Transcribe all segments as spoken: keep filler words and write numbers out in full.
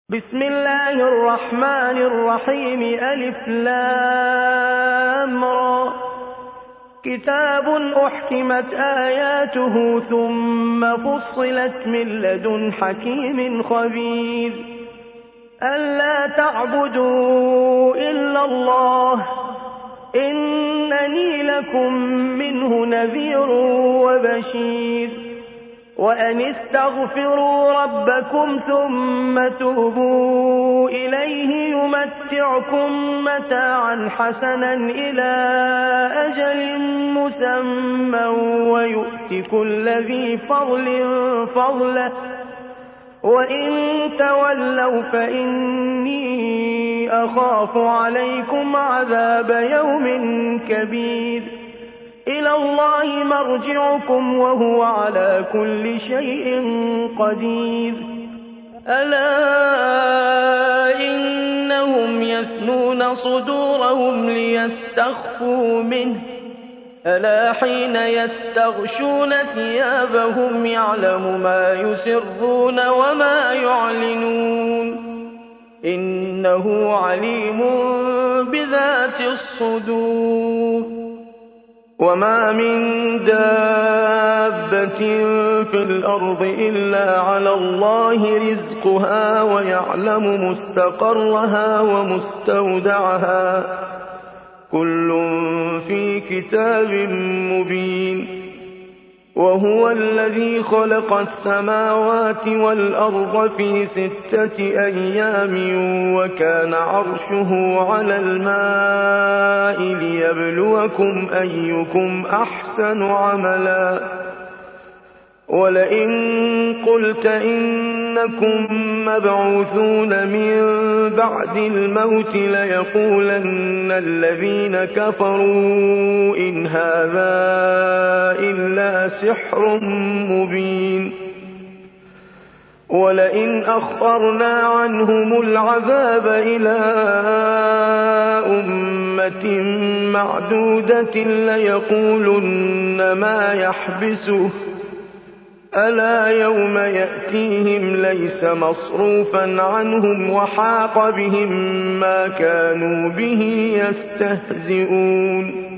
بسم الله الرحمن الرحيم ألف لام را كتاب أحكمت آياته ثم فصلت من لدن حكيم خبير ألا تعبدوا إلا الله إنني لكم منه نذير وبشير وأن استغفروا ربكم ثم توبوا إليه يمتعكم متاعا حسنا إلى أجل مسمى ويؤت كل ذي فضل فضله وإن تولوا فإني أخاف عليكم عذاب يوم كبير إلى الله مرجعكم وهو على كل شيء قدير ألا إنهم يثنون صدورهم ليستخفوا منه ألا حين يستغشون ثيابهم يعلم ما يسرون وما يعلنون إنه عليم بذات الصدور وما من دابة في الأرض إلا على الله رزقها ويعلم مستقرها ومستودعها كل في كتاب مبين وهو الذي خلق السماوات والأرض في ستة أيام وكان عرشه على الماء ليبلوكم أيكم أحسن عملا ولئن قلت إنكم مبعوثون من بعد الموت ليقولن الذين كفروا إن هذا إلا سحر مبين ولئن أخرنا عنهم العذاب إلى أمة معدودة ليقولن ما يحبسه ألا يوم يأتيهم ليس مصروفا عنهم وحاق بهم ما كانوا به يستهزئون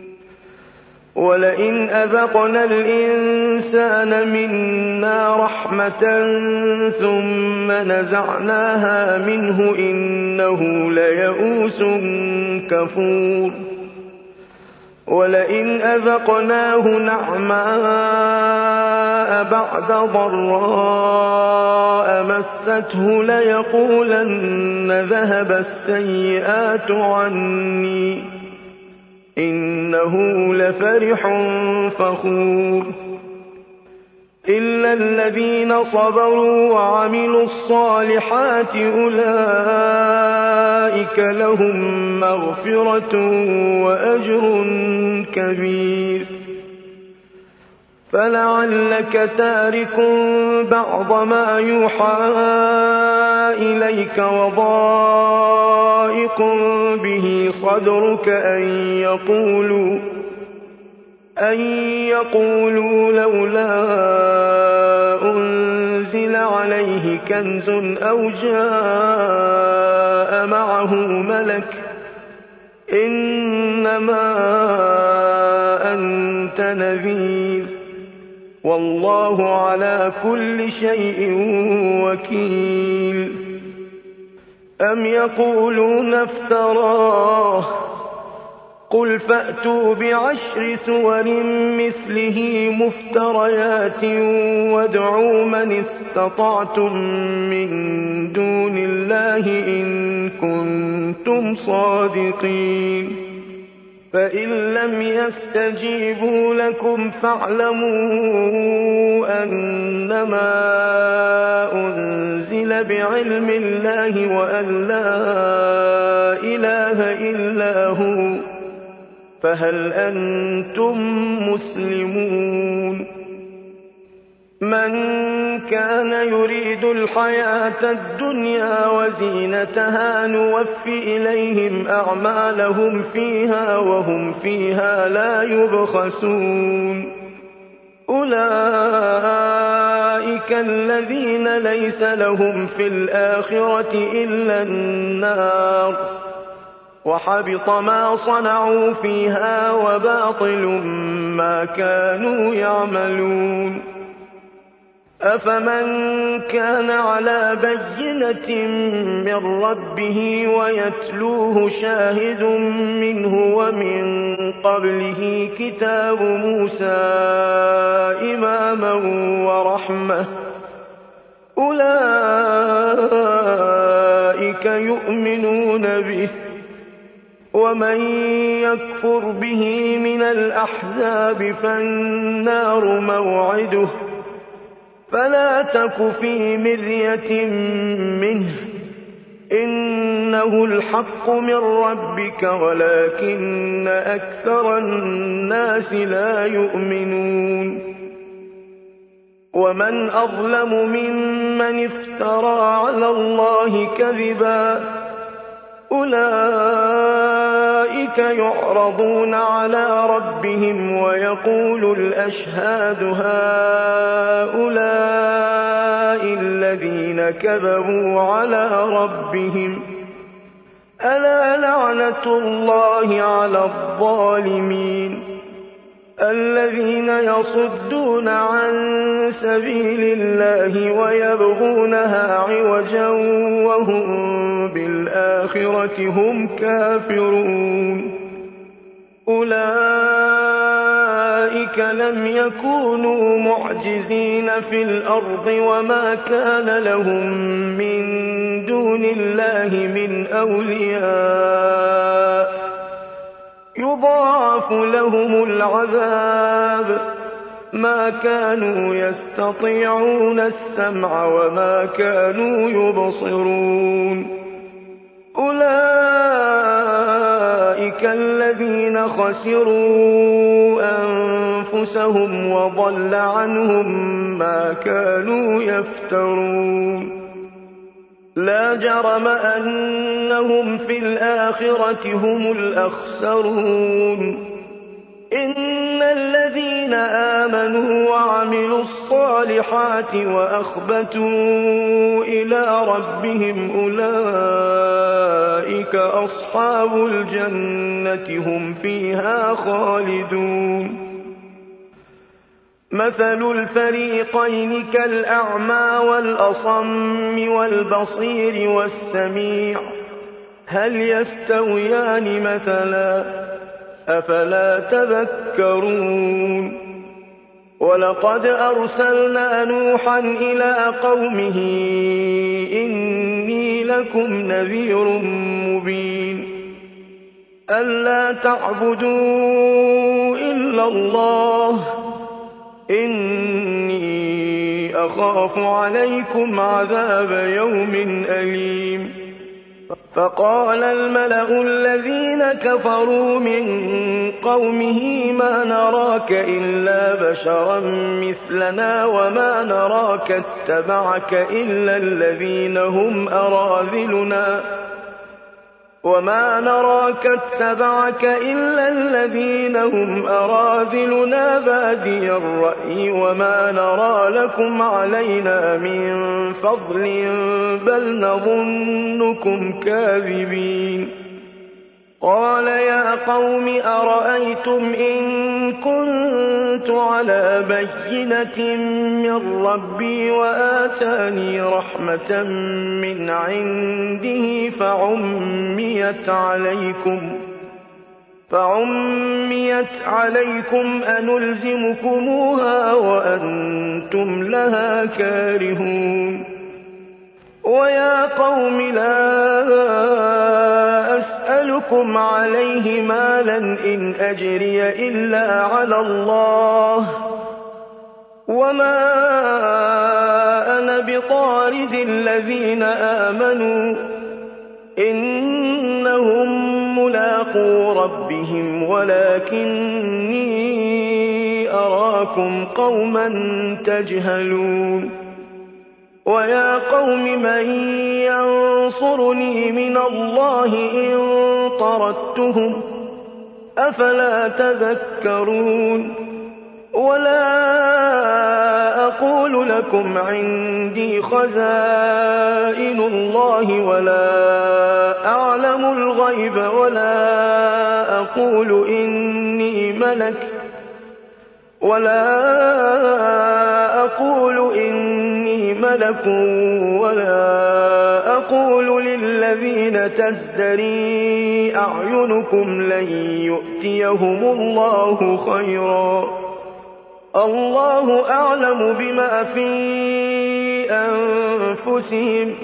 ولئن أذقنا الإنسان منا رحمة ثم نزعناها منه إنه ليئوس كفور ولئن أذقناه نعماء بعد ضراء مسته ليقولن ذهب السيئات عني إنه لفرح فخور إلا الذين صبروا وعملوا الصالحات أولئك لهم مغفرة وأجر كبير فلعلك تارك بعض ما يوحى إليك وضائق به صدرك أن يقولوا أن يقولوا لولا أنزل عليه كنز أو جاء معه ملك إنما أنت نذير والله على كل شيء وكيل أم يقولون افتراه قل فأتوا بعشر سور مثله مفتريات وادعوا من استطعتم من دون الله إن كنتم صادقين فإن لم يستجيبوا لكم فاعلموا أنما أنزل بعلم الله وأن لا إله إلا هو فهل أنتم مسلمون من كان يريد الحياة الدنيا وزينتها نوف إليهم أعمالهم فيها وهم فيها لا يبخسون أولئك الذين ليس لهم في الآخرة إلا النار وحبط ما صنعوا فيها وباطل ما كانوا يعملون أفمن كان على بينة من ربه ويتلوه شاهد منه ومن قبله كتاب موسى إماما ورحمة أولئك يؤمنون به ومن يكفر به من الأحزاب فالنار موعده فلا تك في مرية منه إنه الحق من ربك ولكن أكثر الناس لا يؤمنون ومن أظلم ممن افترى على الله كذبا أولئك يعرضون على ربهم ويقول الأشهاد هؤلاء الذين كذبوا على ربهم ألا لعنة الله على الظالمين الذين يصدون عن سبيل الله ويبغونها عوجا وهم بالآخرة هم كافرون أولئك لم يكونوا معجزين في الأرض وما كان لهم من دون الله من أولياء يضاعف لهم العذاب ما كانوا يستطيعون السمع وما كانوا يبصرون أولئك الذين خسروا أنفسهم وضل عنهم ما كانوا يفترون لا جرم أنهم في الآخرة هم الأخسرون إن الذين آمنوا وعملوا الصالحات وأخبتوا إلى ربهم أولئك أصحاب الجنة هم فيها خالدون مثل الفريقين كالأعمى والأصم والبصير والسميع هل يستويان مثلا أفلا تذكرون ولقد أرسلنا نوحا إلى قومه إني لكم نذير مبين ألا تعبدوا إلا الله إني أخاف عليكم عذاب يوم أليم فقال الملأ الذين كفروا من قومه ما نراك إلا بشرا مثلنا وما نراك اتبعك إلا الذين هم أراذلنا وما نراك اتبعك إلا الذين هم أراذلنا بادي الرأي وما نرى لكم علينا من فضل بل نظنكم كاذبين قال يا قوم أرأيتم إن كنت على بينة من ربي وآتاني رحمة من عنده فعميت عليكم فعميت عليكم أنلزمكموها وأنتم لها كارهون ويا قوم لا أسألكم عليه مالا إن أجري إلا على الله وما أنا بطارد الذين آمنوا إنهم ملاقو ربهم ولكني أراكم قوما تجهلون ويا قوم من ينصرني من الله إن طردتهم أفلا تذكرون ولا أقول لكم عندي خزائن الله ولا أعلم الغيب ولا أقول إني ملك ولا أقول إني ملك ولا أقول للذين تزدري أعينكم لن يؤتيهم الله خيرا الله أعلم بما في أنفسهم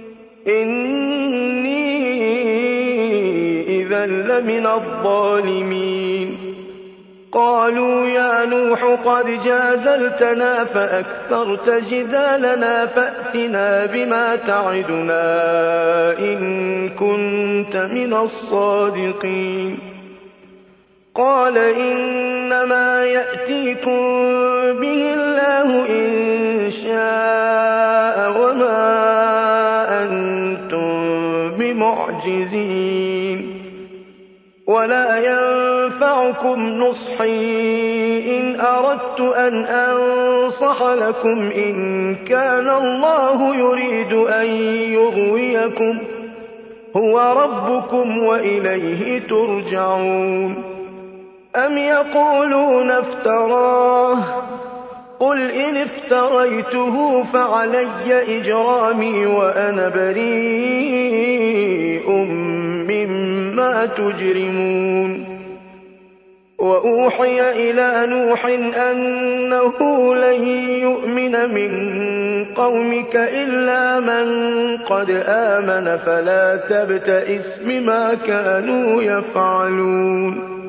إني إذا لمن الظالمين قالوا يا نوح قد جادلتنا فأكثرت جدالنا فأتنا بما تعدنا إن كنت من الصادقين قال إنما يأتيكم به الله إن شاء وما أنتم بمعجزين ولا ينفعكم نصحي إن أردت أن أنصح لكم إن كان الله يريد أن يغويكم هو ربكم وإليه ترجعون أم يقولون افتراه قل إن افتريته فعلي إجرامي وأنا بريء مما تجرمون وأوحي إلى نوح أنه لن يؤمن من قومك إلا من قد آمن فلا تبتئس بما كانوا يفعلون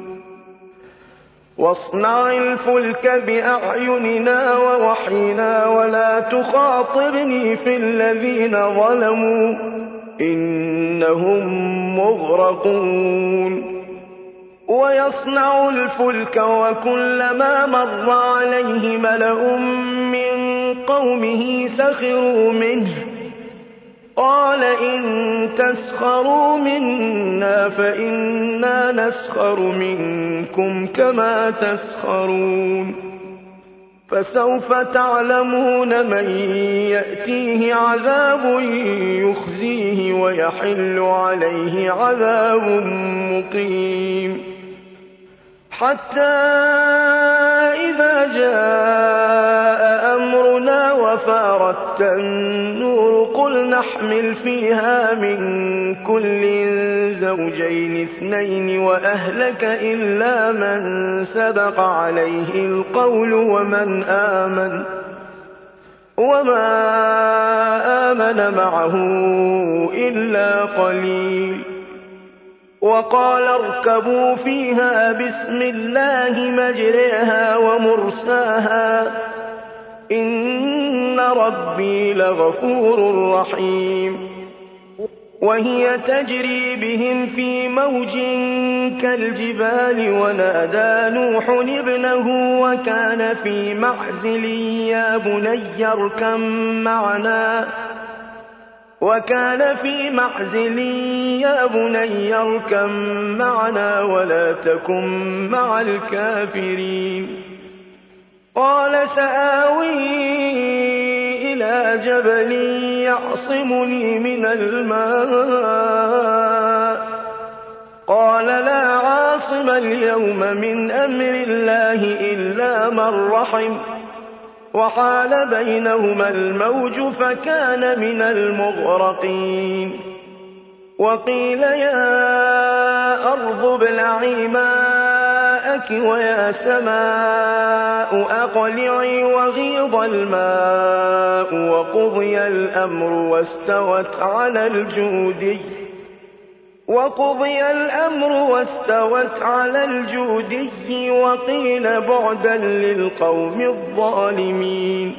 واصنع الفلك بأعيننا ووحينا ولا تخاطبني في الذين ظلموا إنهم مغرقون ويصنع الفلك وكلما مر عليه ملأ من قومه سخروا منه قال إن تسخروا منا فإنا نسخر منكم كما تسخرون فسوف تعلمون من يأتيه عذاب يخزيه ويحل عليه عذاب مقيم حتى إذا جاء أمرنا وفارت النور قل نحمل فيها من كل زوجين اثنين وأهلك إلا من سبق عليه القول ومن آمن وما آمن معه إلا قليل وقال اركبوا فيها بسم الله مجريها ومرساها إن ربي لغفور رحيم وهي تجري بهم في موج كالجبال ونادى نوح ابنه وكان في معزل يا بني اركب معنا وكان في معزل يا بني اركب معنا ولا تكن مع الكافرين قال سآوي إلى جبل يعصمني من الماء قال لا عاصم اليوم من أمر الله إلا من رحم وحال بينهما الموج فكان من المغرقين وقيل يا أرض ابلعي ماءك ويا سماء أقلعي وغيض الماء وقضي الأمر واستوت على الجودي وقضي الأمر واستوت على الجودي وقيل بعدا للقوم الظالمين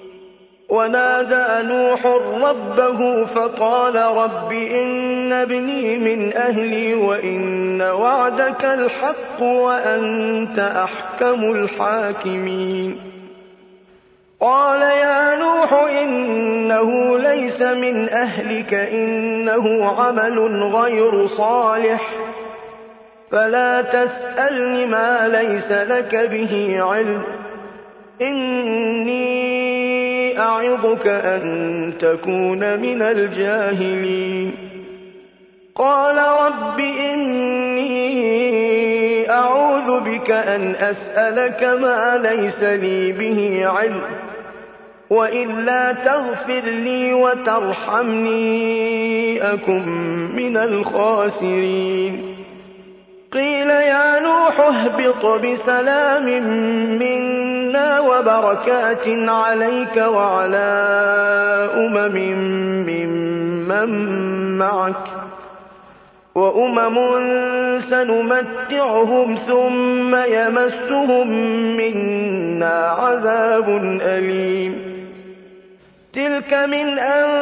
ونادى نوح ربه فقال رب إن ابني من أهلي وإن وعدك الحق وأنت أحكم الحاكمين قال يا نوح إنه ليس من أهلك إنه عمل غير صالح فلا تسألني ما ليس لك به علم إِنِّي أَعِظُكَ أَن تَكُونَ مِنَ الْجَاهِلِينَ قَالَ رَبِّ إِنِّي أَعُوذُ بِكَ أَنْ أَسْأَلَكَ مَا لَيْسَ لِي بِهِ عِلْمٌ وَإِلَّا تَغْفِرْ لِي وَتَرْحَمْنِي أَكُن مِّنَ الْخَاسِرِينَ قِيلَ يَا نُوحُ اهْبِطْ بِسَلَامٍ مِّنَّا وَبَرَكَاتٍ عَلَيْكَ وَعَلَىٰ أُمَمٍ مِّمَّن مَّعَكَ وَأُمَمٌ سَنُمَتِّعُهُمْ ثُمَّ يَمَسُّهُم مِّنَّا عَذَابٌ أَلِيمٌ تِلْكَ مِنْ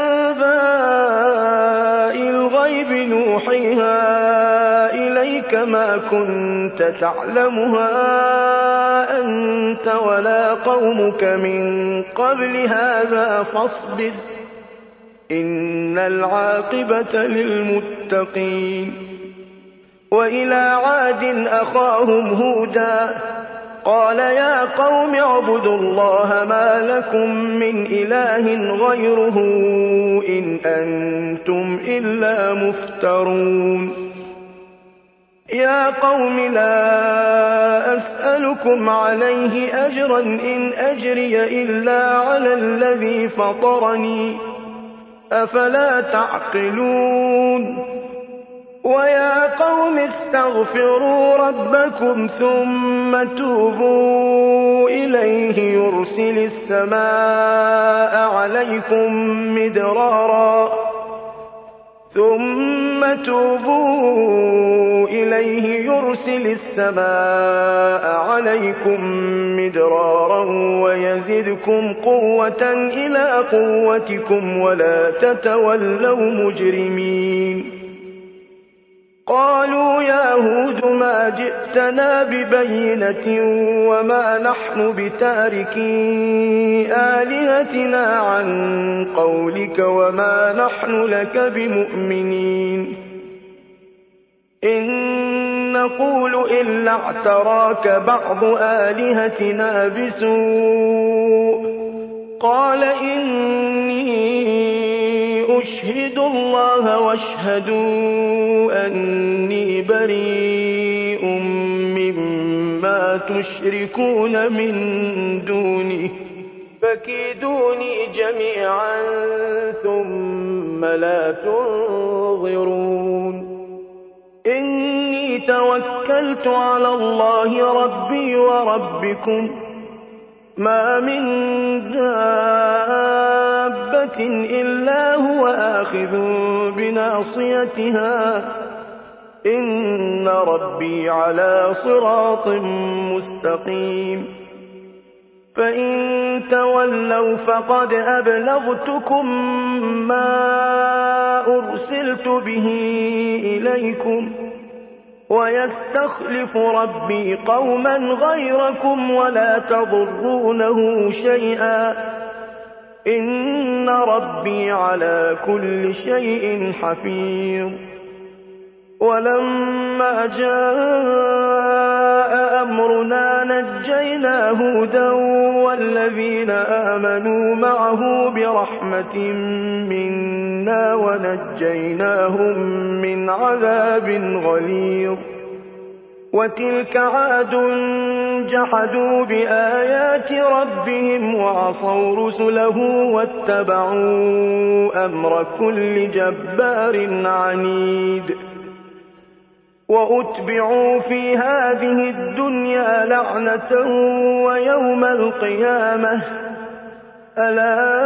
أَنبَاءِ الْغَيْبِ نُوحِيهَا إِلَيْكَ مَا كُنتَ تَعْلَمُهَا أَنتَ وَلَا قَوْمُكَ مِن قَبْلِ هَٰذَا فَاصْبِرْ إِنَّ الْعَاقِبَةَ لِلْمُتَّقِينَ وَإِلَىٰ عَادٍ أَخَاهُمْ هُودًا قَالَ يَا قَوْمِ اعْبُدُوا اللَّهَ مَا لَكُم مِّنْ إِلَٰهٍ غَيْرُهُ إِنْ أَنتُمْ إِلَّا مُفْتَرُونَ يَا قَوْمِ لَا أَسْأَلُكُمْ عَلَيْهِ أَجْرًا إِنْ أَجْرِيَ إِلَّا عَلَى الَّذِي فَطَرَنِي أَفَلَا تَعْقِلُونَ وَيَا قَوْمِ اسْتَغْفِرُوا رَبَّكُمْ ثُمَّ تُوبُوا إِلَيْهِ يُرْسِلِ السَّمَاءَ عَلَيْكُم مِّدْرَارًا ثُمَّ تُوبُوا إِلَيْهِ يُرْسِلِ السَّمَاءَ عَلَيْكُم مِّدْرَارًا وَيَزِدْكُمْ قُوَّةً إِلَىٰ قُوَّتِكُمْ وَلَا تَتَوَلَّوْا مُجْرِمِينَ قَالُوا يَا هُودُ مَا جِئْتَنَا بِبَيِّنَةٍ وَمَا نَحْنُ بِتَارِكِي آلِهَتِنَا عَن قَوْلِكَ وَمَا نَحْنُ لَكَ بِمُؤْمِنِينَ إِن نَّقُولُ إِلَّا اعْتَرَاكَ بَعْضُ آلِهَتِنَا بِسُوءٍ قَالَ إِنِّي أُشْهِدُ اللَّهَ وَاشْهَدُوا أَنِّي بَرِيءٌ مِّمَّا تُشْرِكُونَ مِن دُونِهِ فَكِيدُونِي جَمِيعًا ثُمَّ لَا تُنظِرُونِ إِنِّي تَوَكَّلْتُ عَلَى اللَّهِ رَبِّي وَرَبِّكُم مَّا مِن دَابَّةٍ إِلَّا هُوَ آخِذٌ بِنَاصِيَتِهَا ۚ إِنَّ رَبِّي عَلَىٰ صِرَاطٍ مُّسْتَقِيمٍ فَإِن تَوَلَّوْا فَقَدْ أَبْلَغْتُكُم مَّا أُرْسِلْتُ بِهِ إِلَيْكُمْ ۚ وَيَسْتَخْلِفُ رَبِّي قَوْمًا غَيْرَكُمْ وَلَا تَضُرُّونَهُ شَيْئًا ۚ إِنَّ رَبِّي عَلَىٰ كُلِّ شَيْءٍ حَفِيظٌ وَلَمَّا جَاءَ أَمْرُنَا نَجَّيْنَا هُودًا وَالَّذِينَ آمَنُوا مَعَهُ بِرَحْمَةٍ مِّنَّا وَنَجَّيْنَاهُم مِّنْ عَذَابٍ غَلِيظٍ وَتِلْكَ عَادٌ جَحَدُوا بِآيَاتِ رَبِّهِمْ وَعَصَوْا رُسُلَهُ وَاتَّبَعُوا أَمْرَ كُلِّ جَبَّارٍ عَنِيدٍ وَأُتْبِعُوا فِي هَٰذِهِ الدُّنْيَا لَعْنَةً وَيَوْمَ الْقِيَامَةِ ۗ أَلَا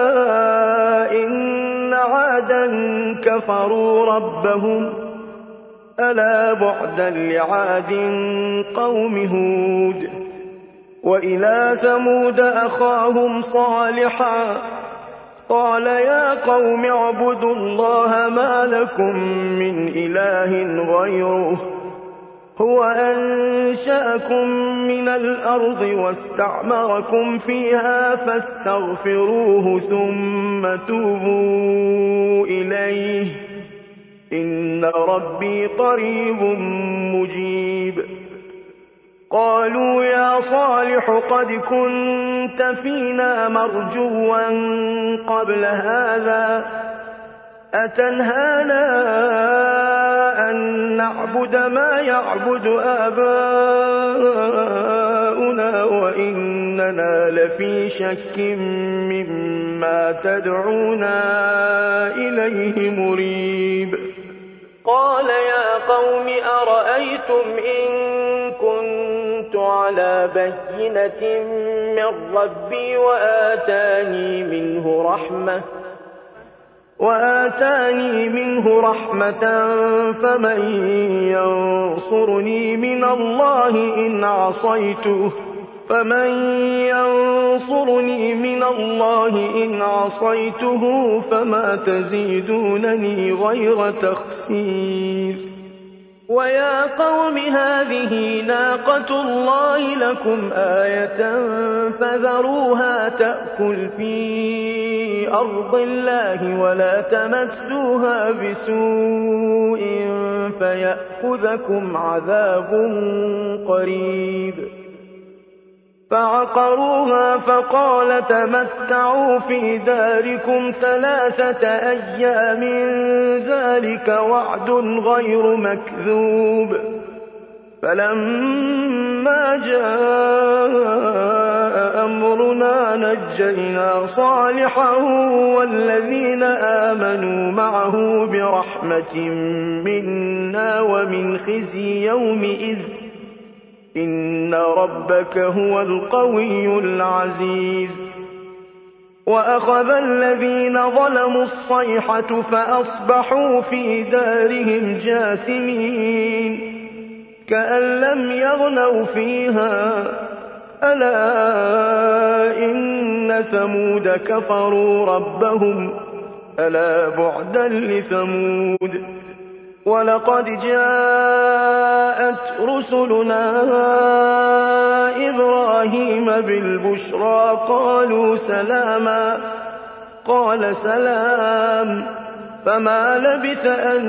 إِنَّ عَادًا كَفَرُوا رَبَّهُمْ ۗ أَلَا بُعْدًا لِّعَادٍ قَوْمِ هُودٍ وَإِلَىٰ ثَمُودَ أَخَاهُمْ صَالِحًا قَالَ يَا قَوْمِ اعْبُدُوا اللَّهَ مَا لَكُم مِّنْ إِلَٰهٍ غَيْرُهُ هُوَ أَنشَأَكُم مِّنَ الْأَرْضِ وَاسْتَعْمَرَكُمْ فِيهَا فَاسْتَغْفِرُوهُ ثُمَّ تُوبُوا إِلَيْهِ ۚ إِنَّ رَبِّي قَرِيبٌ مُّجِيبٌ قالوا يا صالح قد كنت فينا مرجوا قبل هذا أتنهانا أن نعبد ما يعبد آباؤنا وإننا لفي شك مما تدعونا إليه مريب قال يا قوم أرأيتم إن كنت على بينة من ربي وآتاني منه رحمة وآتاني منه رحمة فمن ينصرني من الله إن عصيته فمن ينصرني من الله إن عصيته فما تزيدونني غير تخسير ويا قوم هذه ناقة الله لكم آية فذروها تأكل في أرض الله ولا تمسوها بسوء فيأخذكم عذاب قريب فعقروها فقال تمتعوا في داركم ثلاثة أيام ذلك وعد غير مكذوب فلما جاء أمرنا نجينا صالحا والذين آمنوا معه برحمة منا ومن خزي يومئذ إن ربك هو القوي العزيز وأخذ الذين ظلموا الصيحة فأصبحوا في دارهم جاثمين كأن لم يغنوا فيها ألا إن ثمود كفروا ربهم ألا بعدا لثمود ولقد جاءت رسلنا إبراهيم بالبشرى قالوا سلاما قال سلام فما لبث أن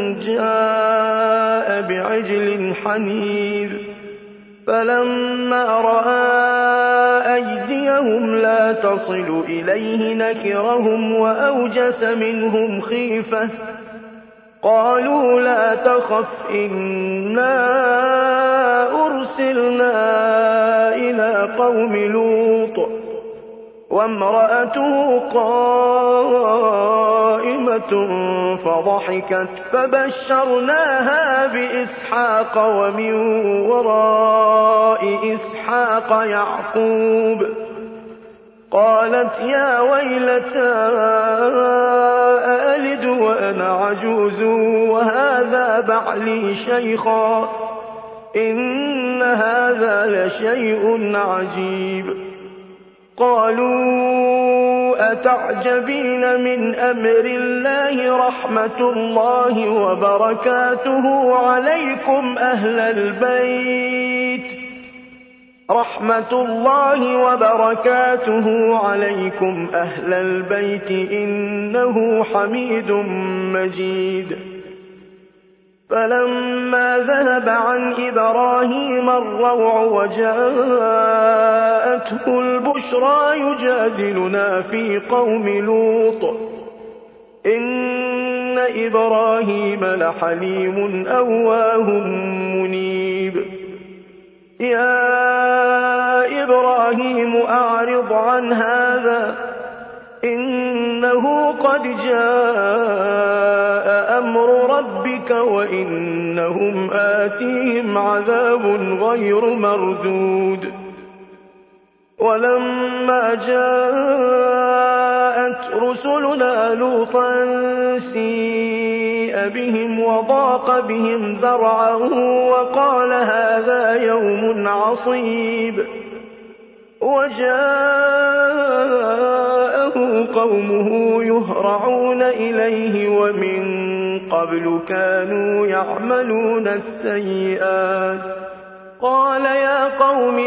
جاء بعجل حنيذ فلما رأى أيديهم لا تصل إليه نكرهم وأوجس منهم خيفة قالوا لا تخف إنا أرسلنا إلى قوم لوط وامرأته قائمة فضحكت فبشرناها بإسحاق ومن وراء إسحاق يعقوب قالت يا ويلتى أألد وأنا عجوز وهذا بعلي شيخا إن هذا لشيء عجيب قالوا أتعجبين من أمر الله رحمة الله وبركاته عليكم أهل البيت رحمة الله وبركاته عليكم أهل البيت إنه حميد مجيد فلما ذهب عن إبراهيم الروع وجاءته البشرى يجادلنا في قوم لوط إن إبراهيم لحليم أواه منيب يا إبراهيم أعرض عن هذا إنه قد جاء أمر ربك وإنهم آتيهم عذاب غير مردود ولما جاءت رسلنا لوطا سيء بهم وضاق بهم ذرعا وقال هذا يوم عصيب وجاءه قومه يهرعون إليه ومن قبل كانوا يعملون السيئات قال يا قوم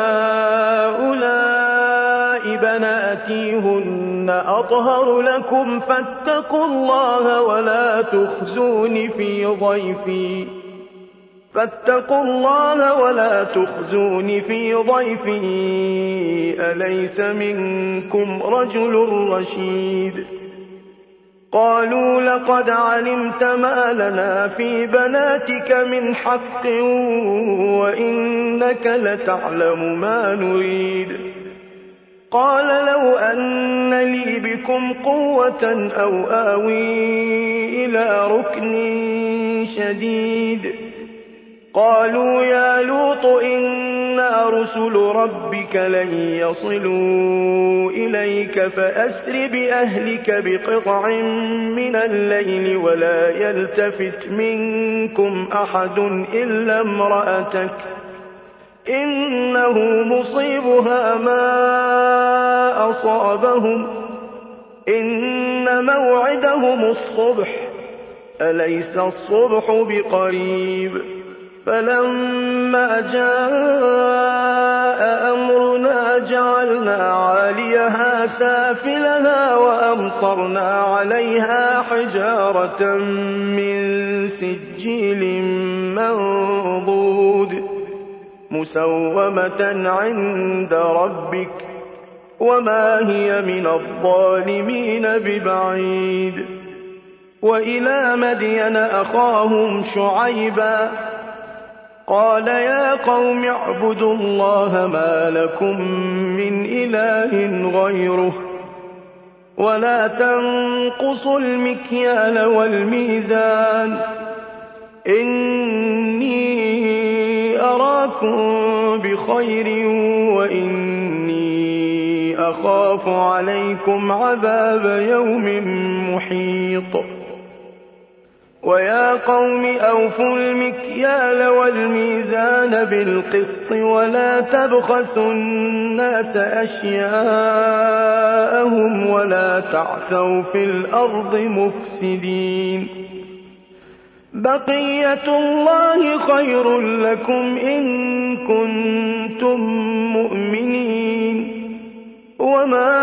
هؤلاء بناتي هن أطهر لكم فاتقوا الله ولا تخزون في ضيفي فاتقوا الله ولا تخزون في ضيفي أليس منكم رجل رشيد قالوا لقد علمت ما لنا في بناتك من حق وإنك لتعلم ما نريد قال لو أن لي بكم قوة أو آوي إلى ركن شديد قالوا يا لوط إنا رسل ربك لن يصلوا إليك فأسر بأهلك بقطع من الليل ولا يلتفت منكم أحد إلا امرأتك إنه مصيبها ما أصابهم إن موعدهم الصبح أليس الصبح بقريب فلما جاء أمرنا جعلنا عاليها سافلها وأمطرنا عليها حجارة من سجيل منضود مسومة عند ربك وما هي من الظالمين ببعيد وإلى مدين أخاهم شعيبا قال يا قوم اعبدوا الله ما لكم من إله غيره ولا تنقصوا المكيال والميزان إني أراكم بخير وإني أخاف عليكم عذاب يوم محيط ويا قوم أوفوا المكيال والميزان بالقسط ولا تبخسوا الناس أشياءهم ولا تعثوا في الأرض مفسدين بقية الله خير لكم إن كنتم مؤمنين وما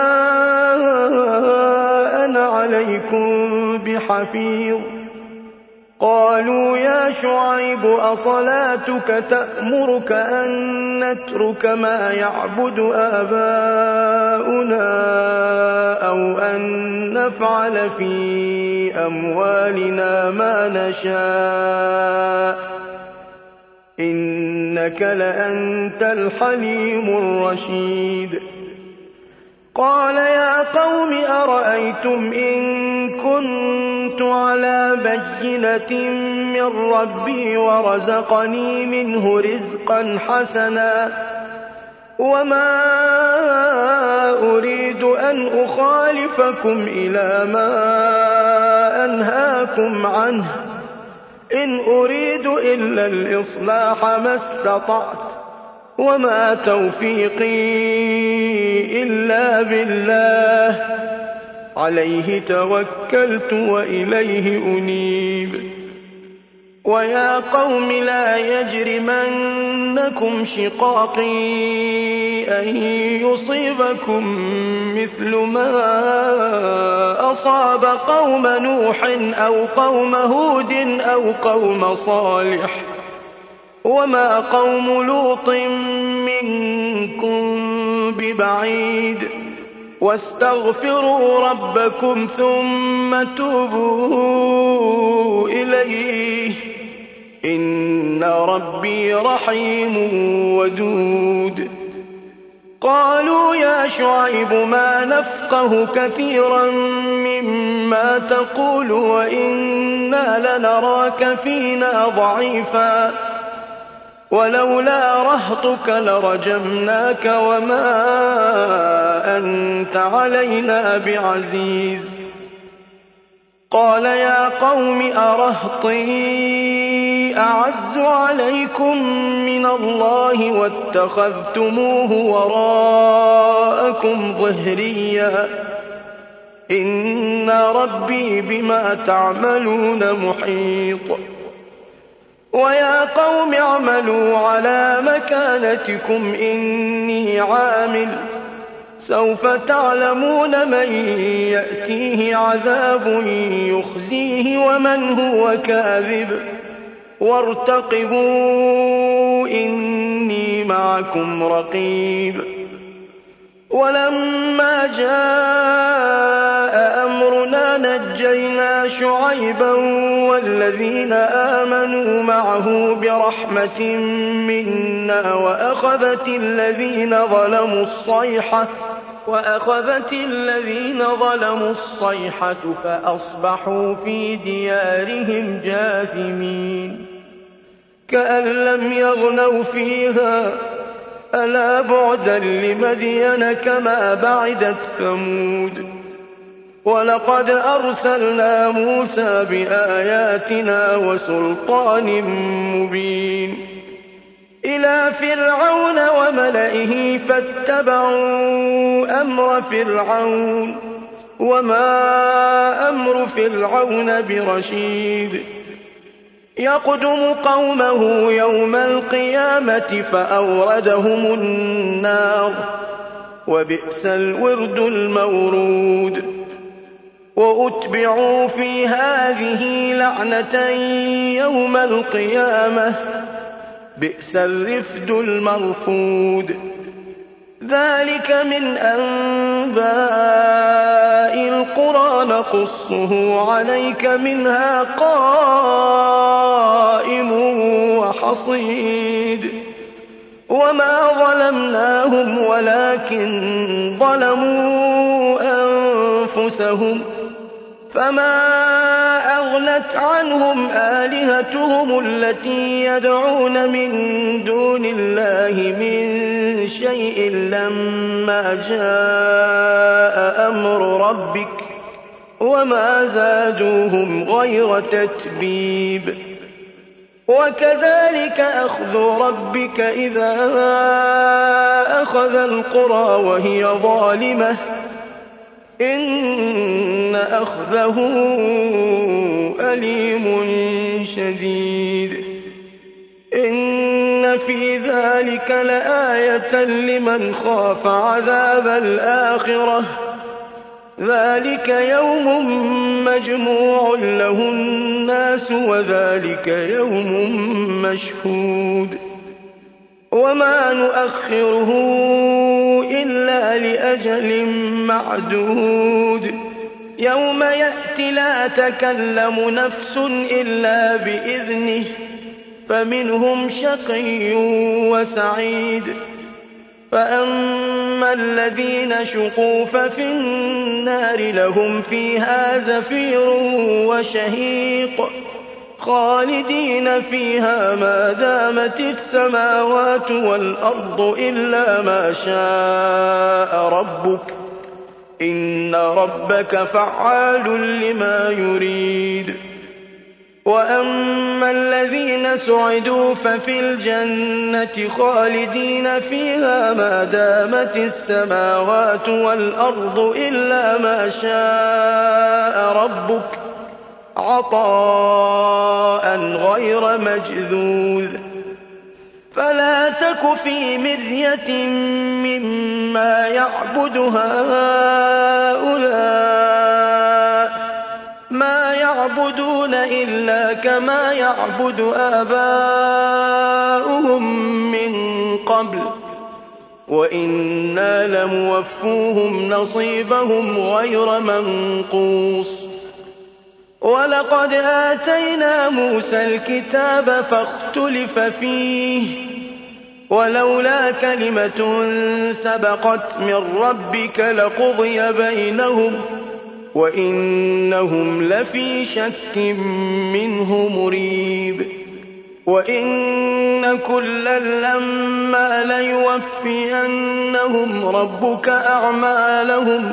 أنا عليكم بحفيظ قالوا يا شعيب أصلاتك تأمرك أن نترك ما يعبد آباؤنا أو أن نفعل في أموالنا ما نشاء إنك لأنت الحليم الرشيد قال يا قوم أرأيتم إن كنت على بينة من ربي ورزقني منه رزقا حسنا وما أريد أن أخالفكم إلى ما أنهاكم عنه إن أريد إلا الإصلاح ما استطعت وما توفيقي إلا بالله عليه توكلت وإليه أنيب ويا قوم لا يجرمنكم شقاقي أن يصيبكم مثل ما أصاب قوم نوح أو قوم هود أو قوم صالح وما قوم لوط منكم ببعيد واستغفروا ربكم ثم توبوا إليه إن ربي رحيم ودود قالوا يا شعيب ما نفقه كثيرا مما تقول وإنا لنراك فينا ضعيفا ولولا رهطك لرجمناك وما أنت علينا بعزيز قال يا قوم أرهطي أعز عليكم من الله واتخذتموه وراءكم ظهريا إن ربي بما تعملون محيط ويا قوم اعملوا على مكانتكم إني عامل سوف تعلمون من يأتيه عذاب يخزيه ومن هو كاذب وارتقبوا إني معكم رقيب ولما جاء أمرنا نجينا شعيبا والذين آمنوا معه برحمة منا وأخذت الذين ظلموا الصيحة وأخذت الذين ظلموا الصيحة فأصبحوا في ديارهم جاثمين كأن لم يغنوا فيها ألا بعدا لمدين كما بعدت ثمود ولقد أرسلنا موسى بآياتنا وسلطان مبين إلى فرعون وملئه فاتبعوا أمر فرعون وما أمر فرعون برشيد يقدم قومه يوم القيامة فأوردهم النار وبئس الورد المورود وأتبعوا في هذه لعنة يوم القيامة بئس الرفد المرفود ذلك من أنباء القرى نقصه عليك منها قائم وحصيد وما ظلمناهم ولكن ظلموا أنفسهم فما أغنت عنهم آلهتهم التي يدعون من دون الله من شيء لما جاء أمر ربك وما زادوهم غير تتبيب وكذلك أخذ ربك إذا أخذ القرى وهي ظالمة إن أخذه أليم شديد إن في ذلك لآية لمن خاف عذاب الآخرة ذلك يوم مجموع له الناس وذلك يوم مشهود وما نؤخره إلا لأجل معدود يوم يأتي لا تكلم نفس إلا بإذنه فمنهم شقي وسعيد فأما الذين شقوا ففي النار لهم فيها زفير وشهيق خالدين فيها ما دامت السماوات والأرض إلا ما شاء ربك إن ربك فعال لما يريد وأما الذين سعدوا ففي الجنة خالدين فيها ما دامت السماوات والأرض إلا ما شاء ربك عطاء غير مجذوذ فلا تك في مرية مما يعبد هؤلاء ما يعبدون إلا كما يعبد آباؤهم من قبل وإنا لموفوهم نصيبهم غير منقوص ولقد آتينا موسى الكتاب فاختلف فيه ولولا كلمة سبقت من ربك لقضي بينهم وإنهم لفي شك منه مريب وإن كلا لما ليوفينهم ربك أعمالهم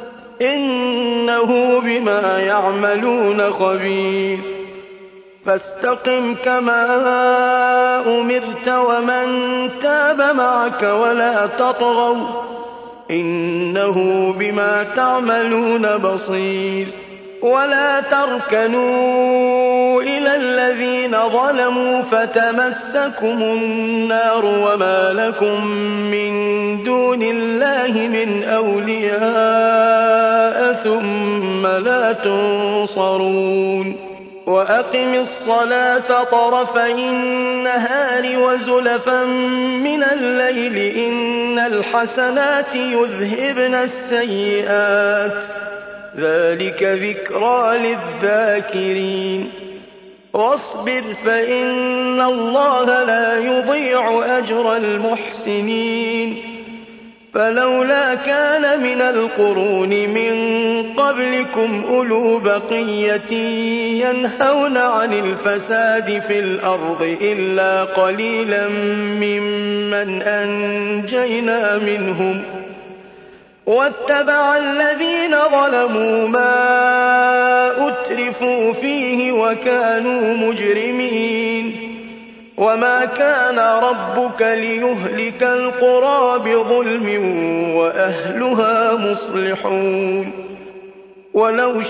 إنه بما يعملون خبير فاستقم كما أمرت ومن تاب معك ولا تطغوا إنه بما تعملون بصير ولا تركنوا إلى الذين ظلموا فتمسكم النار وما لكم من دون الله من أولياء ثم لا تنصرون وأقم الصلاة طرفي النهار وزلفا من الليل إن الحسنات يذهبن السيئات ذلك ذكرى للذاكرين واصبر فإن الله لا يضيع أجر المحسنين فلولا كان من القرون من قبلكم أولو بقية ينهون عن الفساد في الأرض إلا قليلا ممن أنجينا منهم واتبع الذين ظلموا ما أترفوا فيه وكانوا مجرمين وما كان ربك ليهلك القرى بظلم وأهلها مصلحون ولو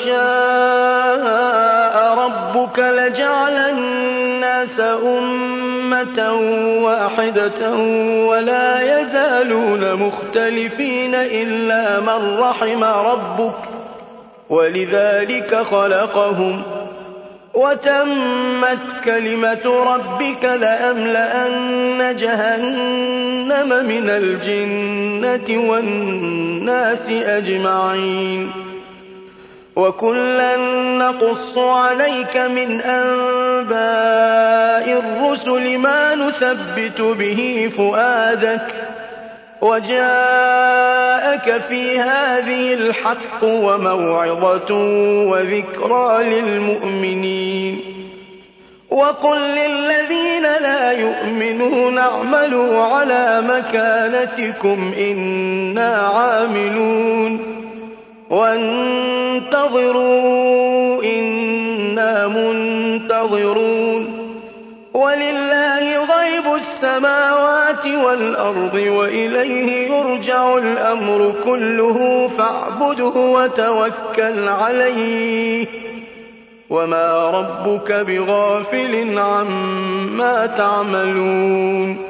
شاء ربك لجعل الناس أمة واحدة ولا يزالون مختلفين إلا من رحم ربك ولذلك خلقهم وتمت كلمة ربك لأملأن جهنم من الجنة والناس أجمعين وكلا نقص عليك من أنباء الرسل ما نثبت به فؤادك وجاءك في هذه الحق وموعظة وذكرى للمؤمنين وقل للذين لا يؤمنون اعملوا على مكانتكم إنا عاملون وانتظروا إنا منتظرون ولله غيب السماوات والأرض وإليه يرجع الأمر كله فاعبده وتوكل عليه وما ربك بغافل عما تعملون